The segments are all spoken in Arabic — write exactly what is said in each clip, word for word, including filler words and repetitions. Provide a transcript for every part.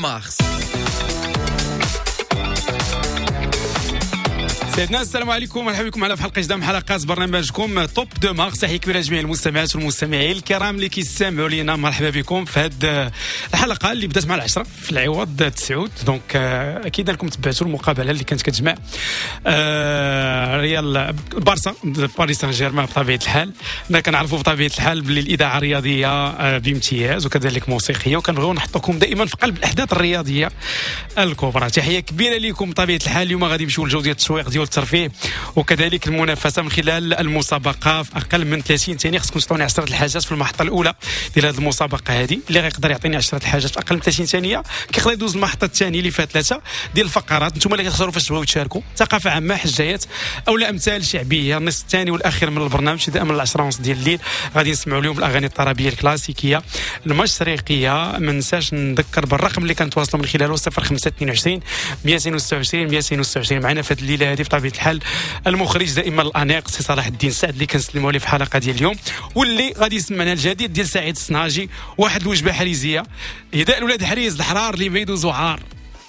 مارس. سيدنا السلام عليكم، مرحبا بكم على في حلقه جديده من حلقات برنامجكم توب دو مارس. تحيه كبيره لجميع المستمعات والمستمعين الكرام اللي كيستمعوا لينا. مرحبا بكم في هذه الحلقه اللي بدات مع العشرة في العوض تسعود. دونك اكيد انكم تبعتوا المقابله اللي كانت كتجمع آه ريال بارسا باريس سان جيرمان. بطبيعه الحال حنا كنعرفوا بطبيعه الحال باللي الاذاعه الرياضيه آه بامتياز وكذلك موسيقيه، وكنبغيو نحطوكم دائما في قلب الاحداث الرياضيه الكبرى. تحيه كبيره لكم بطبيعه الحال. اليوم غادي نمشيو لجوده التسويق ديال الترفيه وكذلك المنافسه من خلال المسابقه. في اقل من ثلاثين ثانيه خصكم تعطوني عشرة الحاجات في المحطه الاولى ديال هذه المسابقه هذه. اللي غيقدر يعطيني عشرة الحاجات في اقل من ثلاثين ثانيه كيقدر يدوز المحطه الثانيه اللي فيها ثلاثه ديال الفقرات. نتوما اللي كتختاروا فاش تبغيو تشاركوا، ثقافه عامه، حجايات او امثال شعبيه. النصف الثاني والاخير من البرنامج ابتداء من العشرة ونص ديال الليل غادي نسمعوا لهم الاغاني الطربيه الكلاسيكيه المشرقيه. ما ننساش نذكر بالرقم اللي كنتواصلوا من خلاله صفر خمسة اثنين وعشرين مئتين وستة وعشرين مئتين وستة وعشرين. معنا في هذه الليله هذه بطبيعه الحال المخرج دائما الانيق سي صلاح الدين سعد اللي كنسلموا عليه في الحلقه ديال اليوم، واللي غادي يسمعنا الجديد ديال سعيد السناجي، واحد الوجبه حريزيه هداء الولاد حريز الحرار اللي بيدو زعار.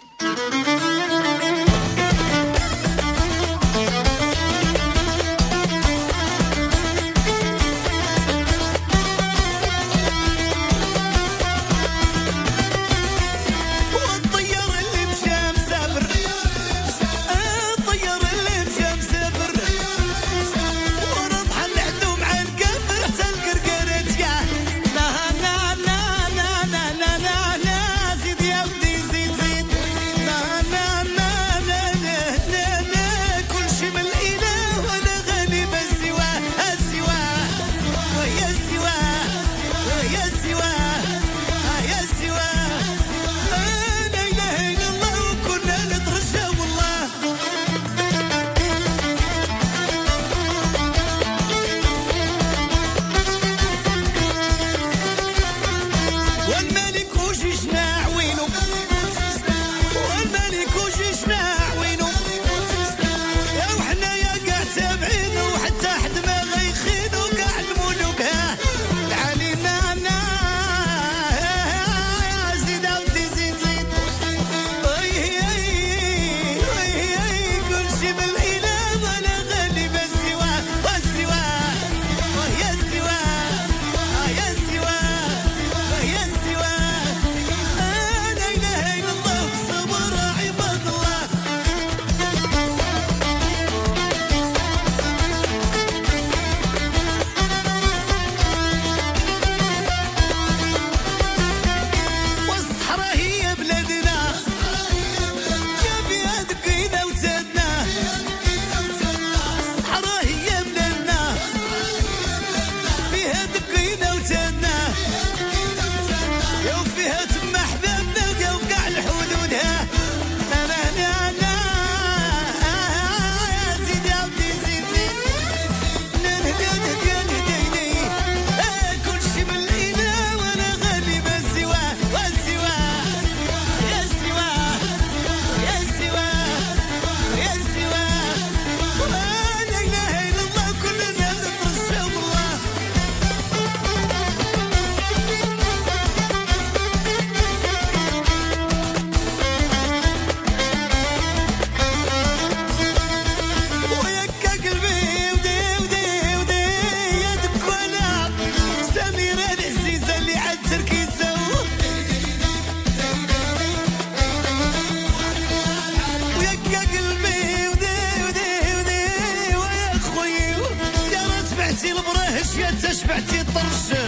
شبعتي طرش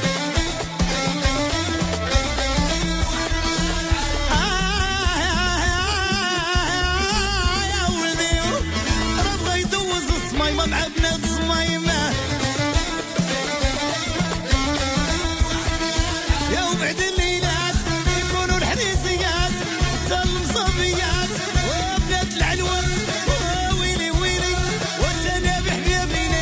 يا ولدي راه بغا يدوز الصمايمه مع بنات الصمايمه يا وبعد الليلات يكونوا الحريسيات حتى المصابيات وبنات العلوان ويلي ويلي والتنابح بيابين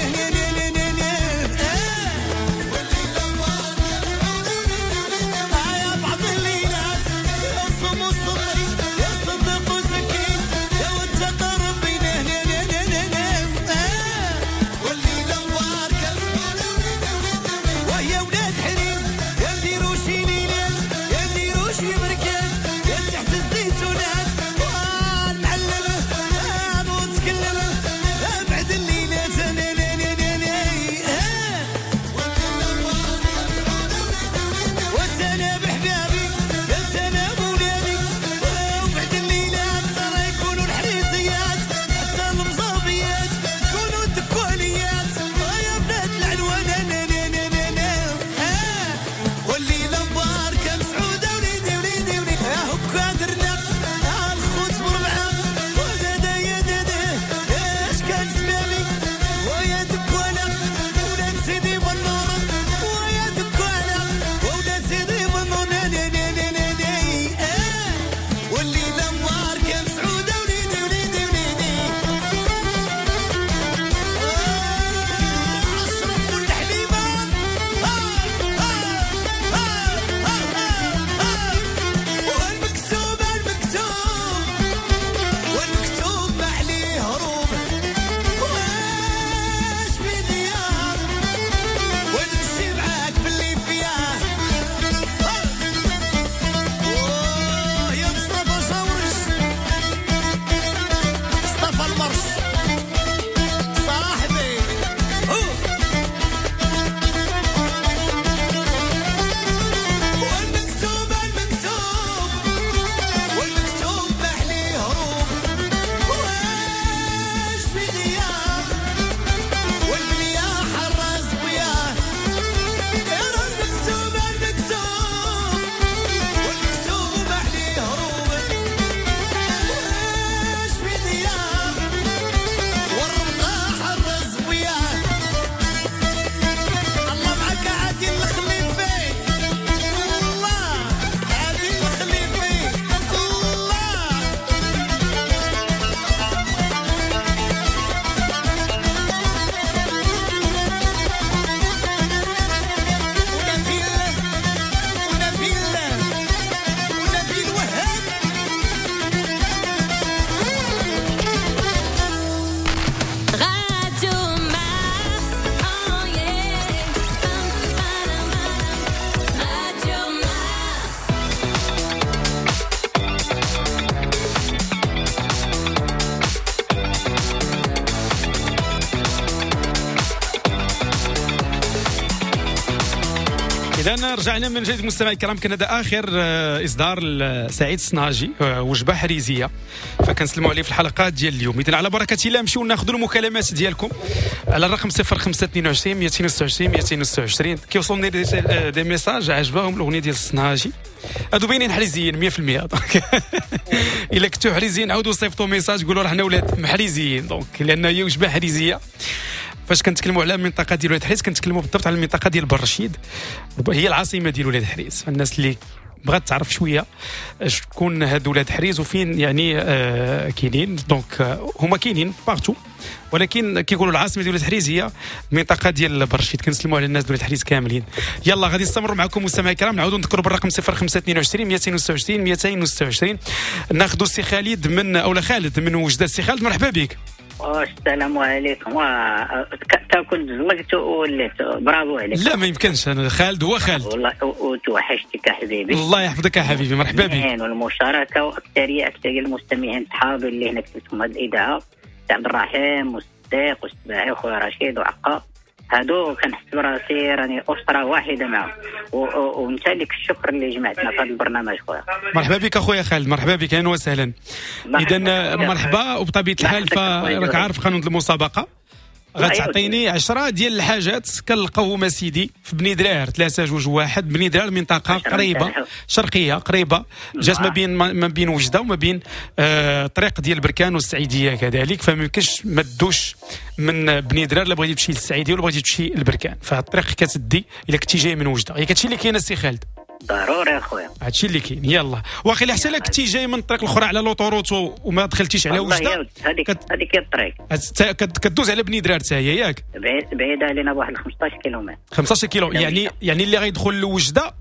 ابعد الليلات انا انا انا انا وتنا بحبابي وتنا بولادي وبعد الليلات ترى يكونوا الحريصيات حتى المصابيات يكونوا الدكوليات يا بنات العنوان انا انا انا انا والليله مباركه مسعوده وليدي وليدي وليدي يا هكا درنا الخوت مربعه ودادا يا دادا اش كان سمامي ويا دكوانه ولاد سيدي بالنور ويا دكوانه ولاد سيدي بالنور نا نا نا نا نا نا والليله مباركه مسعوده وليدي وليدي وليدي اشرف ولد حليمه والمكتوب المكتوب والمكتوب ما عليه هروب واش بديار ونمشي معاك باللي فيها اوه يا مصطفى شاورش مصطفى المرش صاحبي أوه. والمكتوب المكتوب والمكتوب ما عليه هروب واش في غياب والبليا حراس وياه يا المكتوب المكتوب والمكتوب ما عليه هروب واش في غياب والرمضة حراس وياه الله معك عادي الخليفي الله عادي الخليفي الله ونبيل ونبيل ونبيل وهاب Radio Mars, oh yeah. Radio Mars. إذا رجعنا من جديد مستمعي الكرام. كان هذا آخر آه، إصدار لسعيد الصناجي، آه، وجبة حريزية، فكنسلموا عليه في الحلقات ديال اليوم. إذا على بركة الله نمشيو ناخذوا المكالمات ديالكم على الرقم صفر خمسة اثنين وعشرين مئتين وستة وعشرين مئتين وستة وعشرين. كيوصلوني دي, آه، دي ميساج عجبهم الأغنية ديال الصناجي، هادو باينين حريزيين مية في المية. دونك إلا كنتو حريزيين عاودوا صيفطوا ميساج قولوا راه حنا ولاد محريزيين، دونك لأن هي وجبة حريزية. فاش كنتكلموا على المنطقه ديال ولاد حريز كنتكلموا بالضبط على المنطقه ديال برشيد، هي العاصمه ديال ولاد حريز. فالناس اللي بغات تعرف شويه شكون هاد ولاد حريز وفين يعني آه كاينين، دونك آه هما كاينين بارتو، ولكن كيقولوا العاصمه ديال ولاد حريز هي المنطقه ديال برشيد. كنسلموا على الناس ديال ولاد حريز كاملين. يلا غادي نستمروا معكم مستمعي الكرام، نعاودوا نذكروا بالرقم صفر خمسة اثنين وعشرين مئتين وستة وعشرين مئتين وستة وعشرين. ناخذوا السي خالد من اولا خالد من وجده. السي خالد مرحبا بك. السلام عليكم. تاكل زمقت وليت برافو عليك. لا ما يمكنش، انا خالد هو خالد والله وتوحشتك يا حبيبي. الله يحفظك يا حبيبي، مرحبا بك. والمشاركه واكثريه اكثريه المستمعين صحابي اللي هنا كتبتهم هذه الاذاعه، عبد الرحيم والصديق والسباعي وخويا رشيد وعقا، هادو كنحس براسي راني اسره واحده معهم، وانت لك الشكر اللي جمعتنا في هذا البرنامج خويا. مرحبا بك اخويا خالد، مرحبا بك اهلا وسهلا. اذا مرحبا، وبطبيعه الحال فراك عارف قانون المسابقه، غتعطيني عشرة ديال الحاجات كنلقاوهم سيدي في بني درار ثلاثة جوج واحد. بني درار منطقة قريبة شرقية قريبة، جات ما بين ما بين وجدة وما بين آه طريق ديال بركان والسعيدية كذلك، فما يمكنش ما تدوش من بني درار الا بغيتي تمشي للسعيدية ولا بغيتي تمشي لبركان، فالطريق كتدي الا كنتي جاي من وجدة. هي كتشي اللي كاين السي خالد. ضروري اخويا، هادشي اللي كاين. يلا واخا حتى لا كنتي جاي من الطريق الاخرى على لوطوروت وما دخلتيش على وجده، هذيك هذيك هي الطريق كدوز على بني درار حتى هي ياك بعيده علينا بواحد خمسطاش كيلومتر. خمسطاش كيلو يعني يعني اللي غيدخل لوجده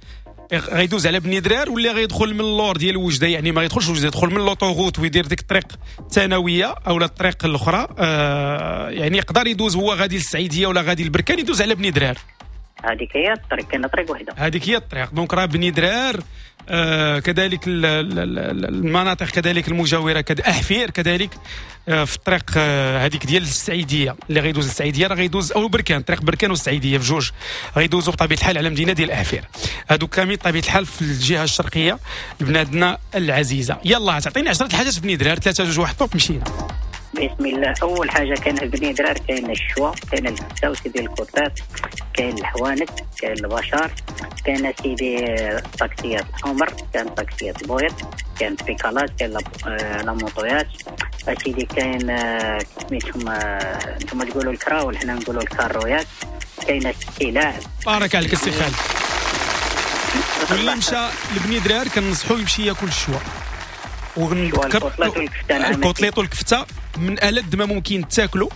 غيدوز على بني درار، واللي غيدخل من اللور ديال وجده يعني ما غيدخلش وجده، يدخل من لوطوروت ويدير ديك الطريق الثانويه او الطريق الاخرى، آه يعني يقدر يدوز هو غادي للسعيديه ولا غادي للبركان يدوز على بني درار. هذيك هي الطريق، كاينه طريق وحده، هذيك هي الطريق. دونك راه بني درار آه كذلك ال- ال- ال- المناطق كذلك المجاوره كد احفير كذلك آه في الطريق آه هذيك ديال السعيديه اللي غيدوز السعيديه راه غيدوز او بركان طريق بركان والسعيديه بجوج غيدوزوا بطبيعه الحال على مدينه ديال احفير. هادو كامل بطبيعه الحال في الجهه الشرقيه لبنادنا العزيزه. يلا تعطيني عشرة الحاجات في بني درار ثلاثه جوج واحد طوب مشينا. بسم الله. اول حاجه كاين في بني درار كاين الشوا، كاين الكفته وسيدي الكوتات، كاين الحوانت، كاين البشار، كاين سيدي الطاكسيات الحمر، كاين طاكسيات البويض، كاين البيكالات، كاين لا- آه، لا موطويات سيدي، كاين آه، سميتهم آه، انتم تقولوا الكراول حنا نقولوا الكارويات، كاين السلاع. بارك عليك السي خالد. واللي مشى لبني درار كنصحو يمشي ياكل الشوا. ونذكر الكوتليط والكفتة نعم. الكوتليط والكفته من ألذ ما ممكن تاكلوا.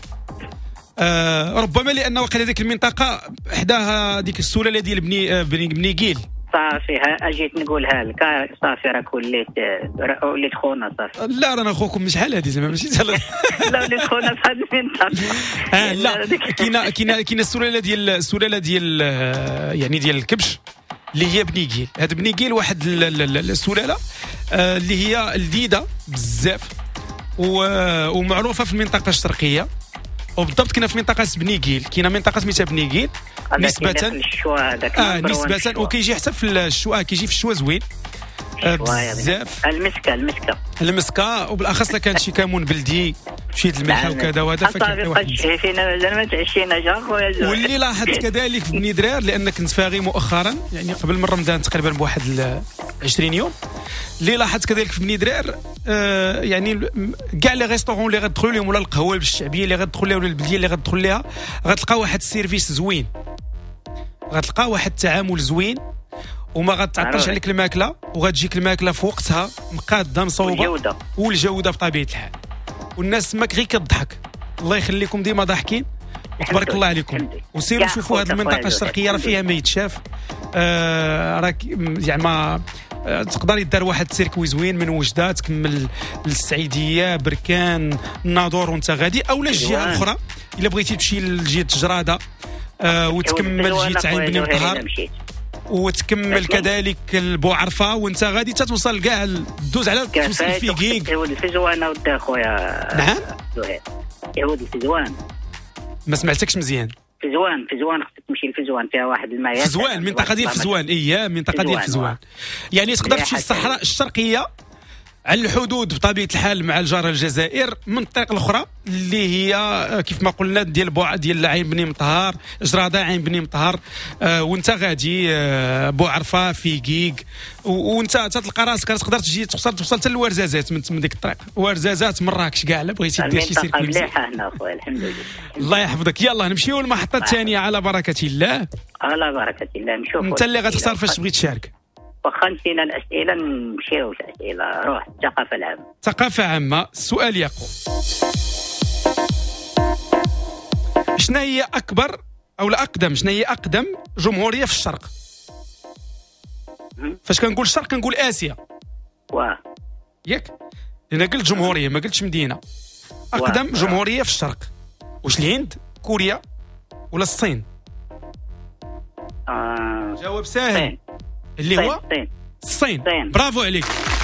آه ربما لان واقع هذيك المنطقه حداها ديك السلاله ديال بني آه، بني بنيكيل. صافي ها اجيت نقولها لك آه، صافي راك وليت آه، وليت خونا صافي. لا رانا خوكم من شحال هذه زعما ماشي سهل. لا وليت خونا في هذه المنطقه. اه لا ديك- كاينه كاينه كاينه السلاله ديال السلاله ديال آه، يعني ديال الكبش اللي هي بنيكيل. هاد بنيكيل واحد ال- ال- ال- السلاله آه، اللي هي لذيذه بزاف و- ومعروفه في المنطقه الشرقيه. وبالضبط كنا في منطقه بنيكيل، كاينه منطقه سميتها بنيكيل هذاك نسبه اللي في الشوا هذاك اه number one نسبه الشوا. وكيجي حتى في الشوا كيجي في الشوا زوين آه، شوية بزاف. المسكه المسكه المسكه وبالاخص لا كان شي كامون بلدي شي الملحه وكذا وهذا حتى فكان بقى تشهي فينا مازال ما تعشينا جا خويا زوين. واللي لاحظت كذلك في بني درار لان كنت فاغي مؤخرا يعني قبل من رمضان تقريبا بواحد ال عشرين يوم. اللي لاحظت كذلك في بني درار آه يعني م- كاع لي ريستورون اللي غتدخل لهم ولا القهوه بالشعبيه اللي غتدخل لها ولا البلديه اللي غتدخل لها غتلقى واحد السيرفيس زوين، غتلقى واحد التعامل زوين وما غتعطلش عرفت. عليك الماكله وغتجيك الماكله في وقتها مقاده مصوبه والجودة. والجوده بطبيعه الحال. والناس تماك غير كتضحك. الله يخليكم ديما ضاحكين وتبارك الحمد الله لله، عليكم. الحمد لله. وسيروا يا شوفوا هذه خويا المنطقه خويا الشرقيه راه الحمد فيها ما يتشاف. آه راك زعما آه، تقدر يدار واحد السيركوي زوين من وجده تكمل للسعيديه بركان الناظور وانت غادي اولا الجهه زوين. الاخرى الا بغيتي تمشي لجهه جراده آه وتكمل جهه عين بني مطهر وتكمل كذلك البوعرفه وانت غادي تتوصل كاع دوز على توصل في كيك. يعود الفزوانه ودا خويا نعم؟ زهير. يعود الفزوان ما سمعتكش مزيان. فزوان فزوان خصك تمشي لفزوان فيها واحد الماء فزوان المنطقه ديال فزوان اي منطقه ديال فزوان، فزوان واه. يعني تقدر تمشي مليحة للصحراء الشرقيه على الحدود بطبيعه الحال مع الجاره الجزائر من الطريق الاخرى اللي هي آه، كيف ما قلنا ديال بوع ديال عين بني مطهر جراده عين بني مطهر آه وانت غادي آه بوعرفه في كيك و- وانت تلقى راسك تقدر تجي توصل توصل حتى لورزازات من من ديك الطريق ورزازات مراكش كاع لا بغيتي دير شي المنطقه سيركوي مزيان. مليحه هنا خويا الحمد لله. الله يحفظك. يلا نمشيو للمحطه الثانيه على بركه الله. على بركه الله نشوفوا انت اللي الأسئلة. غتختار فاش تبغي تشارك. واخا نسينا الاسئله نمشيو للاسئله. روح الثقافه العامه. ثقافة عامة. السؤال يقول شنا هي أكبر أو لا أقدم شنا هي أقدم جمهورية في الشرق؟ مم. فاش كنقول الشرق كنقول آسيا واه ياك؟ لأن قلت جمهورية ما قلتش مدينة. أقدم واه. جمهورية في الشرق واش الهند كوريا ولا الصين؟ آه، جواب سهل الصين اللي هو الصين الصين. الصين. برافو عليك.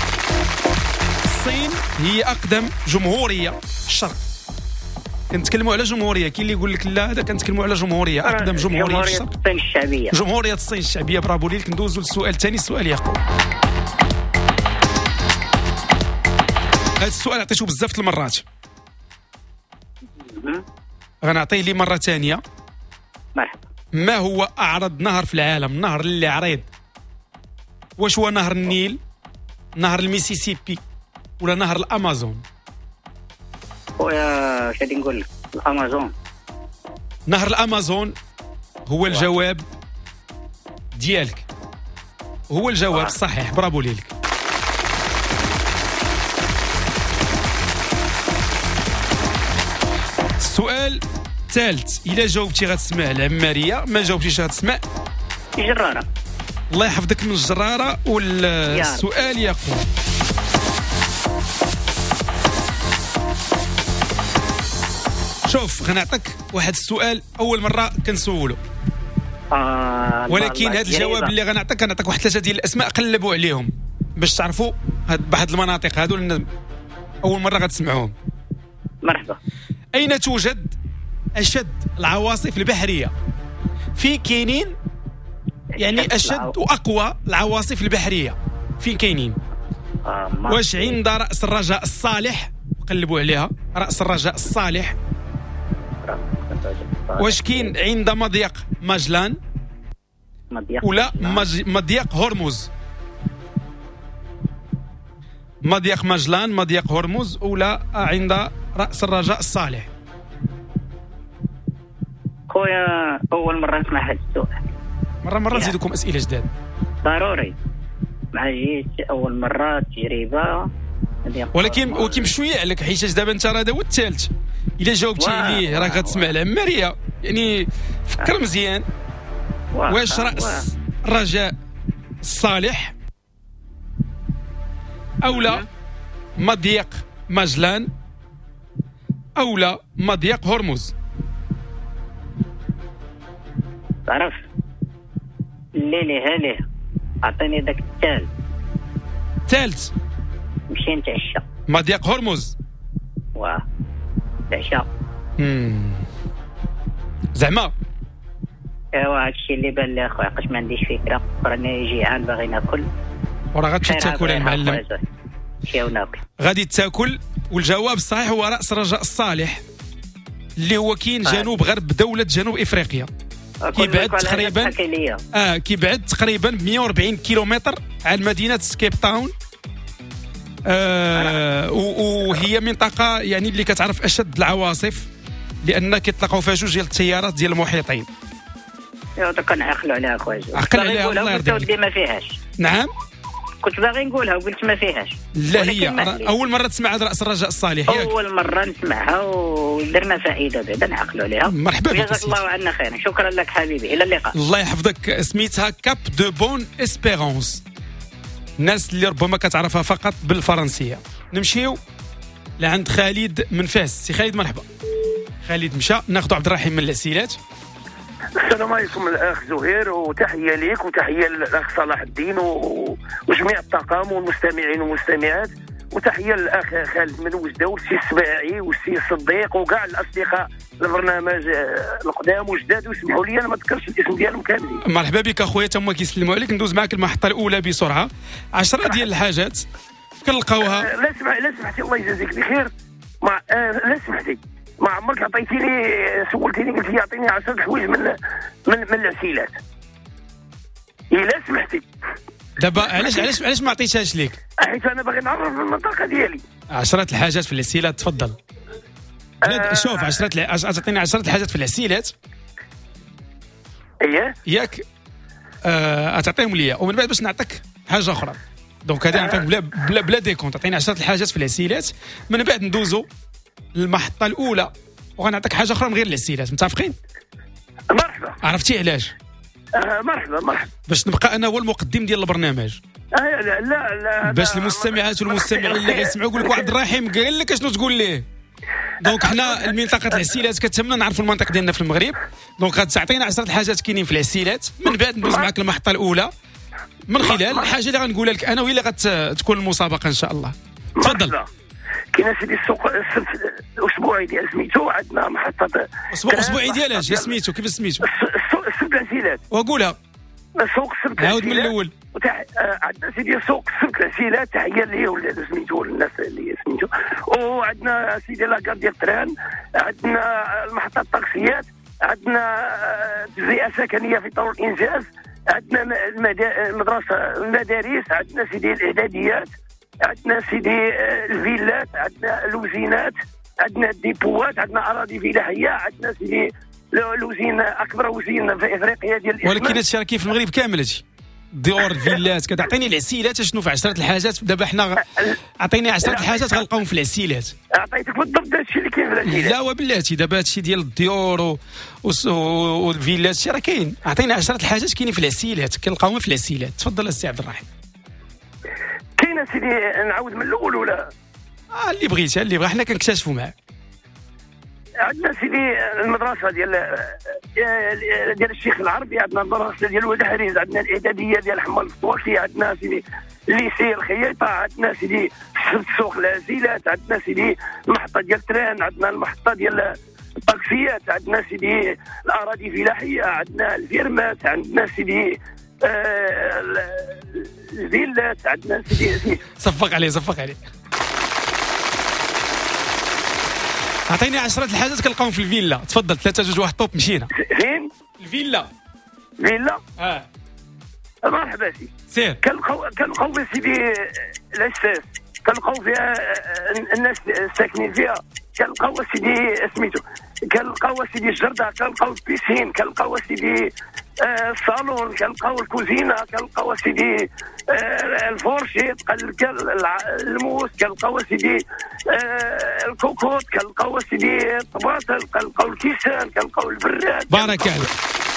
الصين هي أقدم جمهورية في الشرق. كنتكلموا على جمهورية كاين اللي يقول لك لا هذا كنتكلموا على جمهورية أقدم جمهورية في الشرق الصين الشعبيه. جمهورية الصين الشعبية. برافو ليك. ندوزوا للسؤال الثاني. السؤال يقول هذا السؤال عطيته بزاف د المرات مم. غنعطيه لي مرة ثانية. مرحبا. ما هو أعرض نهر في العالم؟ نهر اللي عريض واش هو نهر النيل نهر الميسيسيبي ولا نهر الأمازون؟ خويا واش غادي نقول لك الامازون. نهر الأمازون هو الجواب ديالك. هو الجواب واه. الصحيح. برافو ليك. السؤال الثالث. إلا جاوبتي غتسمع العمارية ما جاوبتيش غتسمع جراره. الله يحفظك من الجرارة. والسؤال يقول شوف غنعطيك واحد السؤال أول مرة كنسولو. آه ولكن والله هذا الجواب تجربة. اللي غنعطيك غنعطيك واحد ثلاثه ديال الاسماء قلبوا عليهم باش تعرفوا هاد بواحد المناطق هادو لان اول مره غتسمعوهم. مرحبا. اين توجد اشد العواصف البحريه؟ فين كاينين يعني اشد واقوى العواصف البحريه فين كاينين؟ آه ما- واش عند راس الرجاء الصالح؟ قلبوا عليها راس الرجاء الصالح. واش كاين عند مضيق ماجلان مضيق ولا ماجلان. مج... مضيق هرمز؟ مضيق ماجلان مضيق هرمز ولا عند راس الرجاء الصالح؟ خويا اول مره نسمع هذا السؤال. مره مره يا. نزيدكم اسئله جداد. ضروري مع جيت اول مره تجربه. مضيق ولكن هرمز. ولكن بشويه عليك حيت دابا انت راه هذا هو الثالث. الا جاوبتي واه، عليه راك واه، غتسمع العماريه يعني فكر مزيان. واه، واش واه. راس الرجاء الصالح او لا مضيق ماجلان او لا مضيق هرمز؟ تعرف الليلة هاليه عطيني داك التال ثالث نمشي نتعشى. مضيق هرمز. واه تعشى. مم. زعما ايوا هادشي اللي بان لي اخويا قاش ما عنديش فكره راني جيعان باغي ناكل. وراه غتمشي خير تاكل هذا المعلم. أخويا زوين. نمشي وناكل. غادي تاكل والجواب الصحيح هو راس الرجاء الصالح اللي هو كاين آه. جنوب غرب دولة جنوب افريقيا. كيبعد تقريبا اه كيبعد تقريبا مئة وأربعين كيلومتر على مدينة كيب تاون. آه و- وهي منطقة يعني اللي كتعرف اشد العواصف لان كيطلقوا فيها جوج ديال التيارات ديال المحيطين. ايوا دوك كنعقلوا عليها اخويا زوين. عقل باغي عليها، نقولها الله وقلت يرضي عليك. ودي ما فيهاش. نعم كنت باغي نقولها وقلت ما فيهاش. لا ولكن هي ما راه عليك. اول مرة تسمع هذا راس الرجاء الصالح ياك. اول مره نسمعها ودرنا فائده بعدا نعقلوا عليها. مرحبا بك جزاك أسيدي. الله عنا خيرا. شكرا لك حبيبي الى اللقاء. الله يحفظك. سميتها كاب دو بون اسبيرونس. الناس اللي ربما كتعرفها فقط بالفرنسيه. نمشيو لعند خالد من فاس. سي خالد مرحبا. خالد مشى. ناخذ عبد الرحيم من الاسئلات. السلام عليكم الاخ زهير وتحيه ليك وتحيه للاخ صلاح الدين و... وجميع الطاقم والمستمعين والمستمعات وتحيه للاخ خالد من وجده والسي السباعي والسي الصديق وكاع الاصدقاء البرنامج آه، القدام وجداد ويسمحوا لي انا ما ذكرش الاسم ديالهم كاملين. مرحبا بك اخويا تما كيسلموا عليك. ندوز معك المحطه الاولى بسرعه. عشرة ديال الحاجات كنلقاوها. آه، لا سمح لا سمحتي الله يجازيك بخير. ما آه لا سمحتي ما عمرك عطيتيني سولتيني قلت لي اعطيني عشرة حوايج من من من العسيلات. الا سمحتي دابا علاش علاش علاش ما عطيتهاش ليك؟ حيت انا باغي نعرف المنطقه ديالي. عشرة الحاجات في العسيلات تفضل. آه. شوف عشرة الع- عش- تعطيني عشرة الحاجات في العسيلات اييه ياك آه تعطيهم ليا ومن بعد باش نعطيك حاجه اخرى. دونك هذه نعطيك بلا بلا, بلا ديكونت. تعطيني عشرة الحاجات في العسيلات من بعد ندوزو للمحطه الاولى وغنعطيك حاجه اخرى من غير العسيلات. متفقين؟ مرحبا. عرفتي علاش؟ آه مرحبا مرحبا. باش نبقى انا هو المقدم ديال البرنامج آه لا لا لا باش هذا- المستمعات والمستمعين اللي غيسمعوا يقول لك واحد الرحيم قال لك اشنو تقول ليه. دونك حنا المنطقه العسيلات كتهمنا نعرفوا المنطقه ديالنا في المغرب. دونك غتعطينا عشرة الحاجات كاينين في العسيلات من بعد ندوز معك المحطه الاولى من خلال الحاجه اللي غنقولها لك انا وهي اللي غتكون المسابقه ان شاء الله. تفضل. مرحبا. كاين سيدي السوق السبت الاسبوعي ديال سميتو عندنا محطه اسبوع اسبوعي ديال اش سميتو كيف سميتو السوق السبت العسيلات. وقولها سوق السبت عاود من العسيلات. الاول. وتح... آه، عندنا سيدي سوق السبت العسيلات تحيه ليه ولا سميتو الناس اللي سميتو. وعندنا سيدي لاكار ديال التران. عندنا المحطه الطاكسيات. عندنا آه، تجزئه سكنيه في طور الانجاز. عندنا م- المدا... المدرسه المدارس. عندنا سيدي الاعداديات. عندنا سيدي آه، الفيلات. عندنا الوزينات. عندنا الديبوات. عندنا اراضي فلاحيه. عندنا سيدي لو- الوزين اكبر وزين في افريقيا ديال ولكن الإسماك. هادشي راه كاين في المغرب كامل هادشي. ديور الفيلات كتعطيني العسيلات شنو في عشرة الحاجات. دابا حنا غ- عطيني عشرة الحاجات غنلقاهم في العسيلات. اعطيتك بالضبط هادشي اللي كاين في العسيلات. لا وبلاتي دابا هادشي ديال الديور و- وس- و- والفيلات هادشي راه كاين. عطينا عشرة الحاجات كاينين في العسيلات كنلقاوهم في العسيلات. تفضل السي عبد الرحيم. كاين سيدي نعاود من الاول ولا آه اللي بغيتي اللي بغا حنا كنكتشفوا معاك. عندنا سيدي المدرسه ديال آه، ديال الشيخ العربي، عندنا المدرسه ديال ولد حريز، عندنا الاعداديه ديال حمال الفطوشي، عندنا سيدي الليسي الخياطه، عندنا سيدي سوق العزيلات، عندنا سيدي المحطه ديال التران، عندنا المحطه ديال الطاكسيات، عندنا سيدي الاراضي الفلاحيه، عندنا الفيرمات، عندنا سيدي آه، الفيلات، عندنا سيدي سميتو. صفق عليه صفق عليه. عطيني عشرة الحاجات كنلقاهم في الفيلا. تفضل. ثلاثة جوج واحد طوب مشينا. فين؟ الفيلا. فيلا. اه مرحبا سي. سير. كنلقاو كنلقاو في سيدي الاساس، كنلقاو فيها الناس الساكنين فيها، كنلقاو سيدي سميتو، كنلقاو سيدي الجرده، كنلقاو البيسين، كنلقاو سيدي آه الصالون، كنلقاو الكوزينه، كنلقاو سيدي آه الفورشيط، كنلقاو الموس، كنلقاو سيدي آه الكوكوت، كنلقاو سيدي الطباطل، كنلقاو الكيسان، كنلقاو البراد. بارك عليك.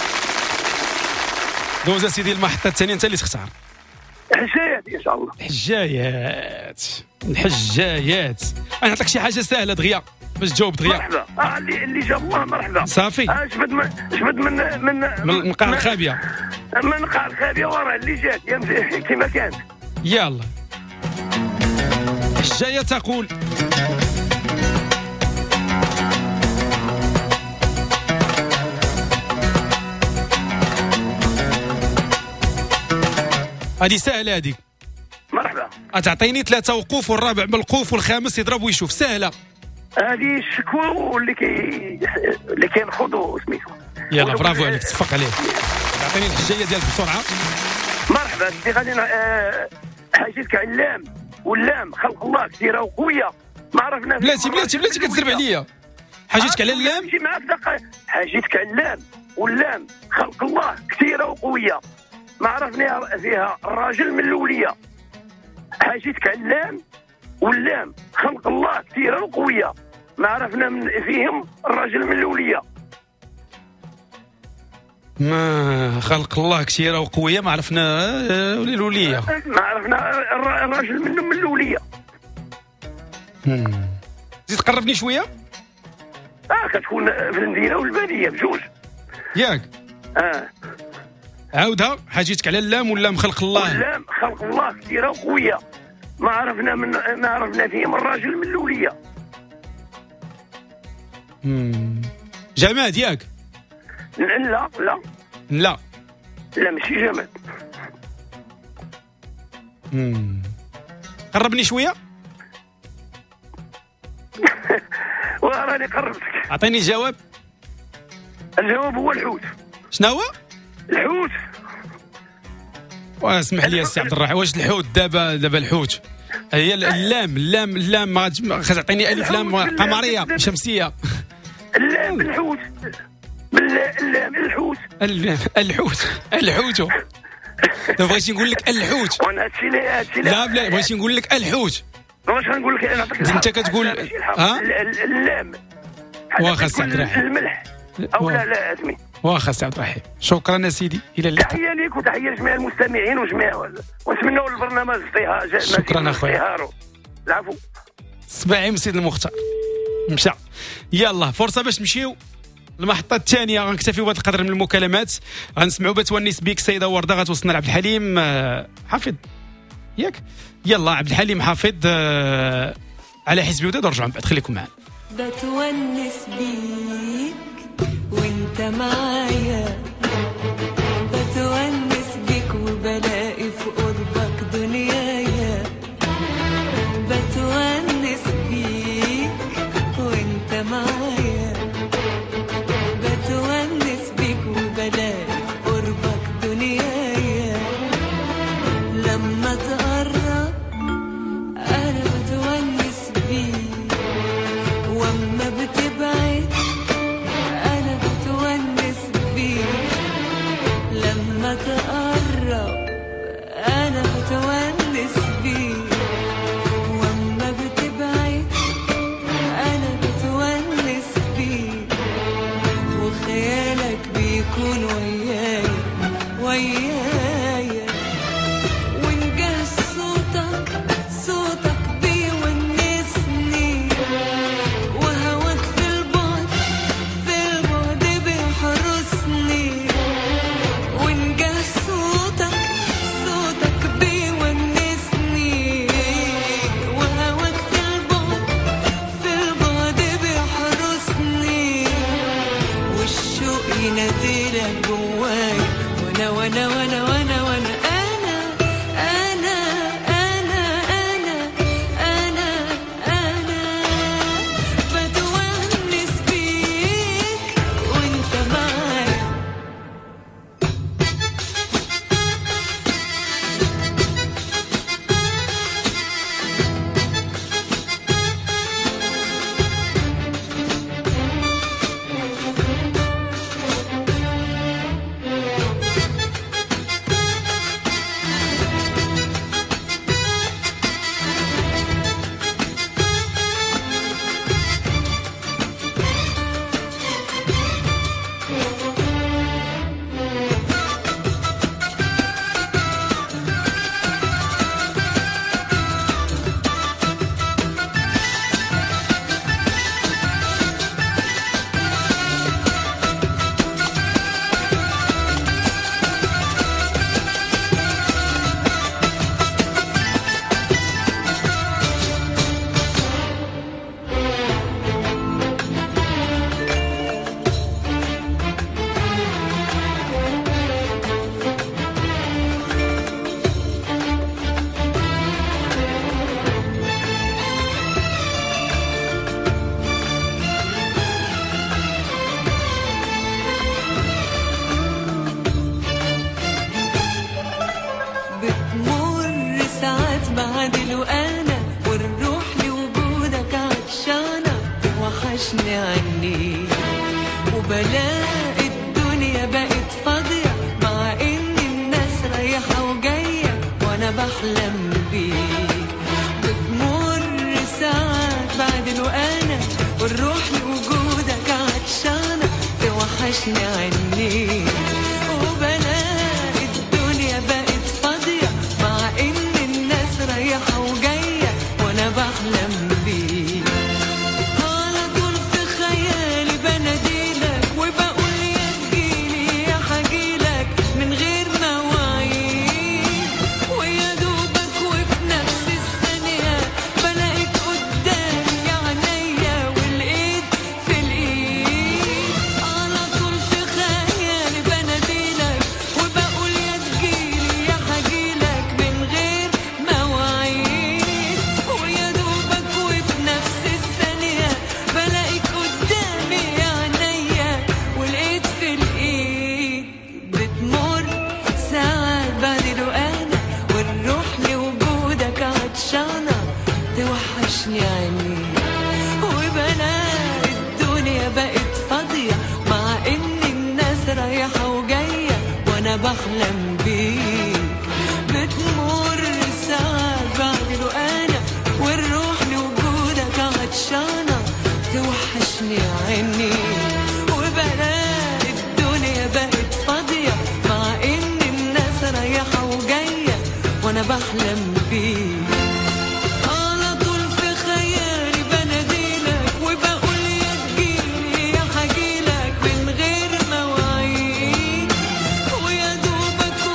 دوز سيدي المحطة الثانية أنت اللي تختار. حجايات ان شاء الله. الحجايات الحجايات. أنا نعطيك شي حاجة سهلة دغيا باش تجاوب دغيا. مرحبا. اه اللي اللي جاب الله مرحبا. صافي. اه جبد من جبد من من من القاع الخابية. من القاع الخابية وراه اللي جات يا كيما كانت. يلا. الحجاية تقول: هذه سهلة هذيك. مرحبا. أتعطيني ثلاثة وقوف والرابع بالقوف والخامس يضرب ويشوف. سهلة. هذه الشكوى واللي كي اللي كينخوضوا سميتو. يلا برافو عليك. تصفق عليه. أعطيني الحجاية ديالك بسرعة. مرحبا سيدي. غادي آه حاجتك علام واللام خلق الله كثيرة وقوية، ما عرفنا. بلاتي بلاتي بلاتي كتزرب عليا. حاجتك على اللام. نمشي معاك دقيقة. حاجتك علام واللام خلق الله كثيرة وقوية، ما عرفنا فيها الراجل من الولية. حاجتك علام واللام خلق الله كثيرة وقوية، ما عرفنا من فيهم الراجل من الولية. ما خلق الله كثيرة وقوية، ما عرفنا الولية. ما عرفنا الراجل منهم من الولية. زيد تقربني شوية. اه كتكون في المدينة والبادية بجوج. ياك. اه عاودها. حاجتك على اللام واللام خلق الله. واللام خلق الله كثيرة وقوية، ما عرفنا من ما عرفنا فيهم الراجل من الولية. مم. جماد ياك. لا لا لا لا ماشي جماد. مم. قربني شوية. وراني قربتك. أعطيني جواب. الجواب هو الحوت. شنو هو؟ الحوت. واسمح لي يا سي عبد الرحيم، واش الحوت دابا دابا الحوت هي اللام اللام اللام ما تعطيني الف لام قمريه شمسيه. اللام الحوت باللام الحوت. الحوت الحوت. بغيتي نقول لك الحوت. وانا هادشي اللي هادشي لا بلا بغيتي نقول لك الحوت. واش غنقول لك؟ نعطيك انت كتقول ها اللام. واخا سي عبد الرحيم. الملح او لا لا اسمي. واخا سي عبد الرحيم. شكرا سيدي. الى اللقاء. تحيه ليك وتحيه لجميع المستمعين وجميع ونتمنوا البرنامج ازدهار. شكرا اخويا. العفو. سبعين سيد المختار مشى. يلا فرصه باش نمشيو المحطة الثانية. غنكتفيو بهذا القدر من المكالمات. غنسمعوا بتونس بيك سيدة وردة، غتوصلنا لعبد الحليم حافظ ياك. يلا عبد الحليم حافظ على حزب وداد، ونرجعوا من بعد. خليكم معنا. بتونس بيك وانت معايا، بتونس بيك وبلاقي في قربك دنيايا، بتونس بيك وانت معايا، بتونس بيك وبلاقي في قربك دنيايا، لما تقرب انا بتونس بيك، واما بتبعد انا بتونس بيك، لما تقرب انا بتونس بيك، واما بتبعد انا بتونس بيك، وخيالك بيكون ويايا ويايا، ونجاه صوتك صوتك بيونسني، وهواك في البعد في البعد بيحرسني. يناديلك جواي وانا وانا وانا وانا وانا انا انا انا انا انا انا بتونس بيك وانت معايا. بتمر ساعات بعدل وانا والروح لوجودك عطشانة توحشني عني وبلاقي الدنيا بقت فاضية مع ان الناس رايحة وجاية وانا بحلم بيك. بتمر ساعات بعدل وانا والروح لوجودك عطشانة توحشني عني وبلاقي الدنيا بقت فاضية مع ان الناس رايحة وجاية وانا بحلم بيك. على طول في خيالي بناديلك وبقول يا تجيلي يا حجيلك من غير مواعيد ويا دوبك وفي نفس الثانية بلاقيك قدامي عينيا والايد في الايد. على طول في خيالي بناديلك وبقول يا تجيلي يا حجيلك من غير مواعيد ويا دوبك وفي نفس الثانية بلاقيك قدامي عينيا والايد في الايد. بتمر ساعات بعدل وانا والروح لوجودك عطشانة توحشني عني وبلاقي الدنيا بقت فاضية مع ان الناس رايحة وجاية وانا بحلم بيك. بتمر ساعات بعدل وانا والروح لوجودك عطشانة توحشني عني وبلاقي الدنيا بقت فاضية مع ان الناس رايحة وجاية وانا بحلم بيك. على طول في خيالي بناديلك وبقول يا تجيلي يا حجيلك من غير مواعيد ويا دوبك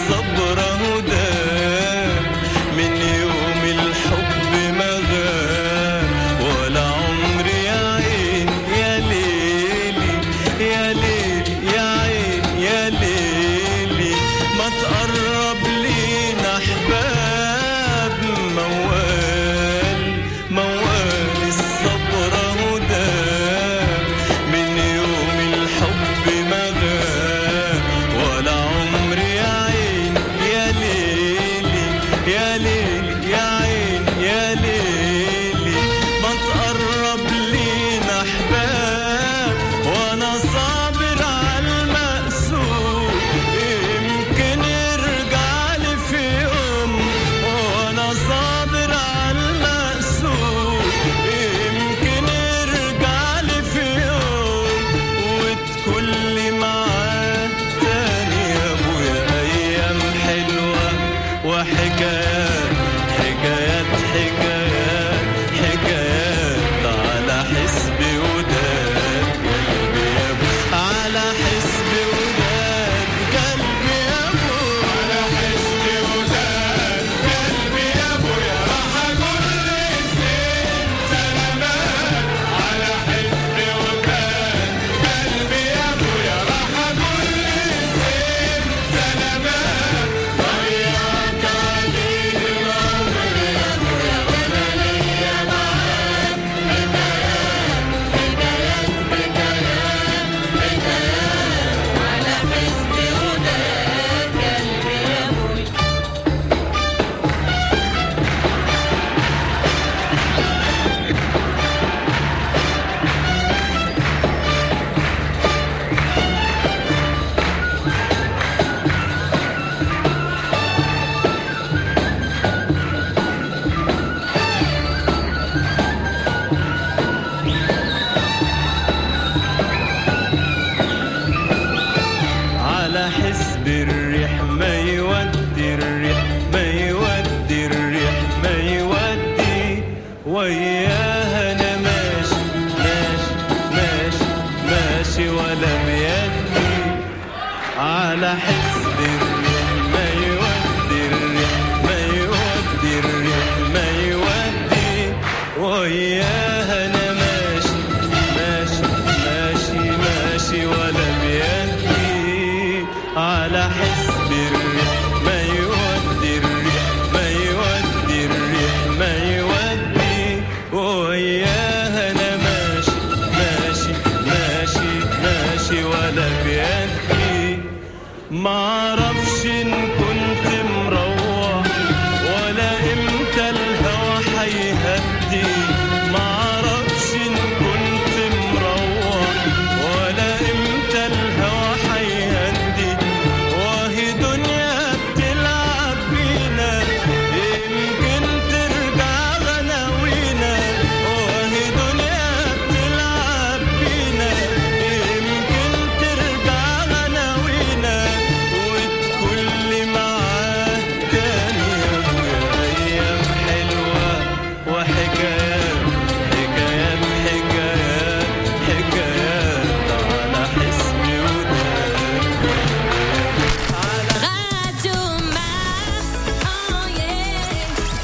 الصبر هدى من يوم الحب ما غاب ولا عمري يا عين يا ليلي يا ليلي يا عين يا ليلي ما تقرب لينا أحباب موال موال الصبر هدى من يوم الحب ما غاب ولا عمري يا عين يا ليلي يا ليلي يا عين يا ليلي ما تقرب لينا أحباب وأنا صابر على المقسوم يمكن يرجع لي في يوم وأنا صابر على المقسوم يمكن يرجع لي في يوم وتكون لي معاه تاني يا أبويا أيام حلوة وحكايات حكايات حكايات حكايات على حسب وداد قلبي يا أبو على حسب وداد قلبي يا أبو على حسب وداد قلبي يا أبويا راح أقول لك زين سلامات على حسب وداد قلبي يا أبويا راح أقول لك زين سلامات ضيعت عليه العمر يا أبويا وأنا ليا معاك حكايات حكايات حكايات حكايات على حسب وداد قلبي يا أبويا على حسب الريح ما يودي الريح ما يودي الريح ما يودي وياها انا ماشي ماشي ماشي ماشي ولا بيدي على حسب الريح ما يودي الريح ما يودي الريح ما يودي وياها انا ماشي ماشي ماشي ماشي ولا بيدي على حسب الريح ما يودي الريح ما يودي الريح ما يودي وياها انا ماشي ماشي ماشي ماشي ولا بيدي ما اعرفش ان كنت مروح ولا امتى الهوى حيهدي ما اعرفش ان كنت مروح ولا امتى الهوى حيهدي وهي دنيا بتلعب بينا يمكن ترجع غناوينا وهي دنيا بتلعب بينا يمكن ترجع غناوينا وتكون لي معاه تاني يا أبويا أيام حلوة وحكايات حكايات حكايات حكايات على حسب وداد Radio Mars, oh yeah.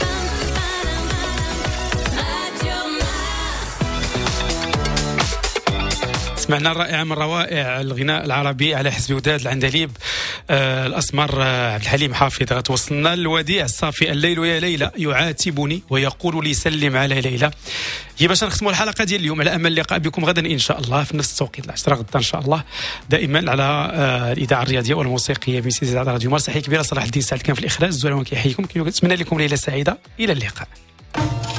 Radio Mars. سمعنا الرائع من روائع الغناء العربي على حسب وداد العندليب آه الأسمر آه عبد الحليم حافظ. غتوصلنا الوديع الصافي الليل يا ليلى يعاتبني ويقول لي سلم على ليلى. هي باش نختموا الحلقة ديال اليوم على أمل اللقاء بكم غدا إن شاء الله في نفس التوقيت العشرة غدا إن شاء الله دائما على آه الإذاعة الرياضية والموسيقية بميسيز على راديو مارس. تحية كبيرة صلاح الدين سعد كان في الإخراج الزوالون كيحييكم كنتمنى لكم ليلة سعيدة إلى اللقاء.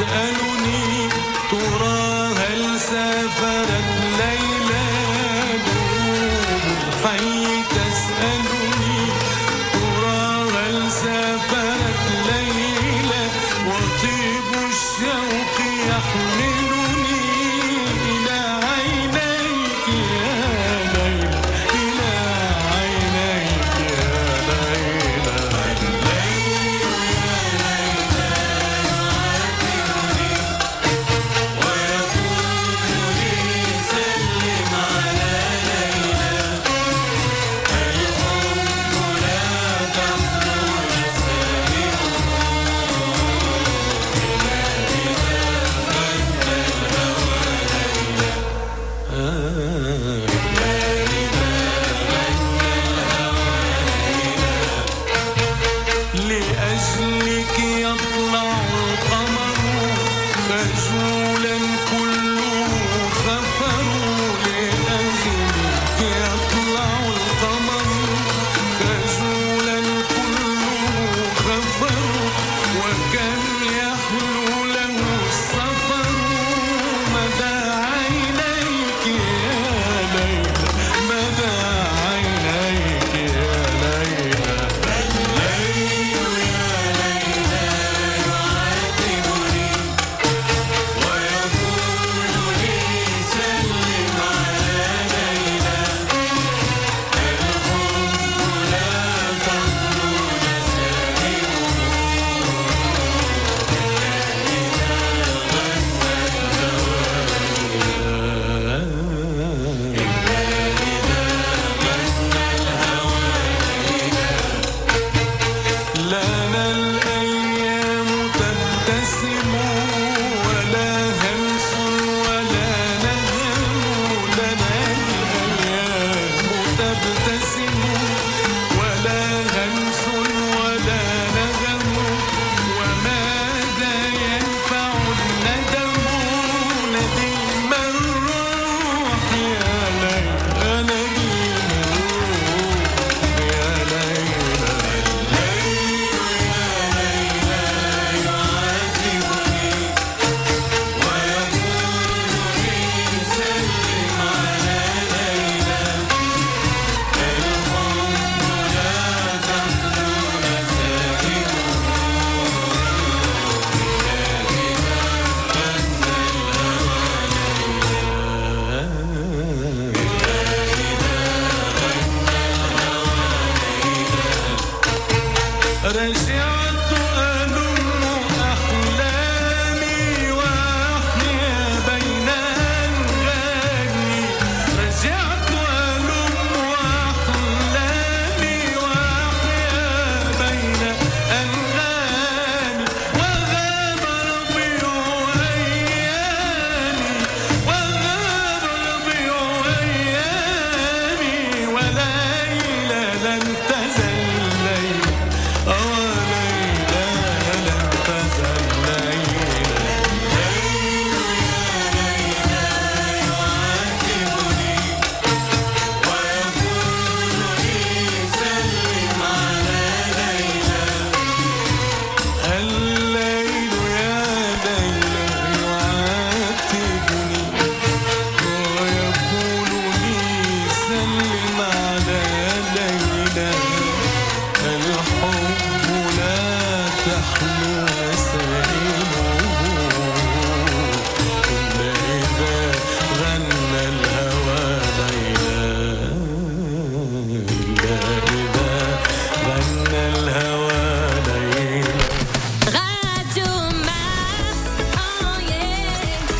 تسألني ترى هل سافرت ليلى دروب الحي تسألني ترى هل سافرت ليلى وطيب الشوق يحملني إلى عينيك يا ليلى إلى عينيك يا ليلى لأجلك يطلع القمر خجولا كله خفر لأجلك يطلع القمر خجولا كله خفر وكم يحلو له السفر مدى عينيك يا ليلى مدى عينيك يا ليلى لنا الأيام تبتسم ولا همس ولا نهم لنا الأيام تبتسم ولا همس ولا نهم وماذا ينفع الندم ندم الروح يا ليلى ندم الروح يا ليلى رجعت ألم أحلامي وأحيا بين أنغامي رجعت ألم أحلامي وأحيا بين أنغامي وغاب ربيع أيامي وغاب ربيع أيامي وليلى لم تزل ليلى الليل يا ليلى يعاتبني ويقول لي سلم على ليلى الحب لا تحمل